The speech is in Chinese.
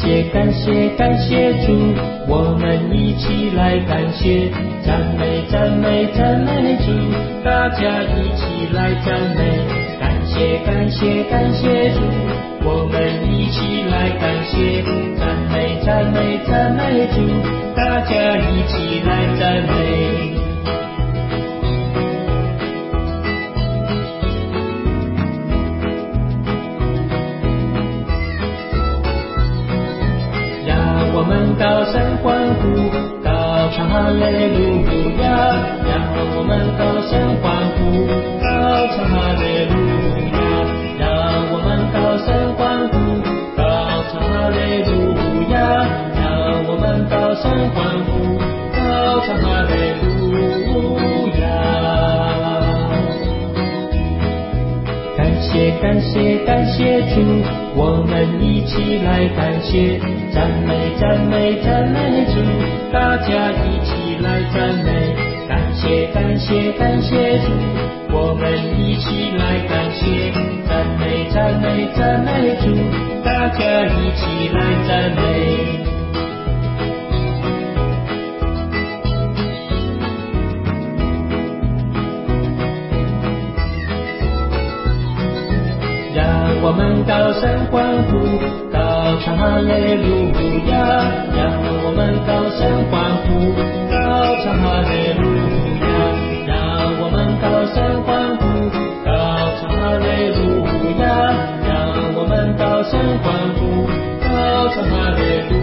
感谢感谢主，我们一起来感谢，赞美赞美赞美主，大家一起来赞美，感谢感谢感谢主，我们一起来感谢，赞美赞美赞美主，大家一起来赞美。我们高声欢呼，高唱哈利路亚，让我们高声欢呼，高唱哈利路亚，让我们高声欢呼，高唱哈利路亚，让我们高声欢呼，高唱哈利路亚。感谢感谢感谢主，我们一起来感谢，赞美赞美赞美主，大家一起来赞美，感谢感谢感谢主，我们一起来感谢，赞美赞美赞美主，大家一起来赞美。我们高声欢呼，高唱哈利路亚，让我们高声欢呼，高唱哈利路亚，让我们高声欢呼，高唱哈利路亚，让我们高声欢呼，高唱哈利路亚。